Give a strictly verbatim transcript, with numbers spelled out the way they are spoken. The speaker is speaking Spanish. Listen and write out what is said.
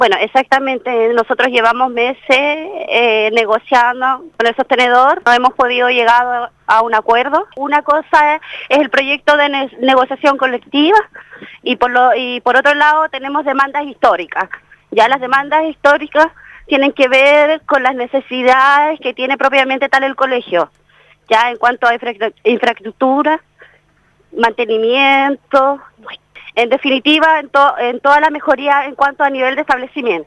Bueno, exactamente, nosotros llevamos meses eh, negociando con el sostenedor, no hemos podido llegar a un acuerdo. Una cosa es, es el proyecto de ne negociación colectiva y por, lo, y por otro lado tenemos demandas históricas. Ya las demandas históricas tienen que ver con las necesidades que tiene propiamente tal el colegio, ya en cuanto a infra infraestructura, mantenimiento, en definitiva en, to en toda la mejoría en cuanto a nivel de establecimiento.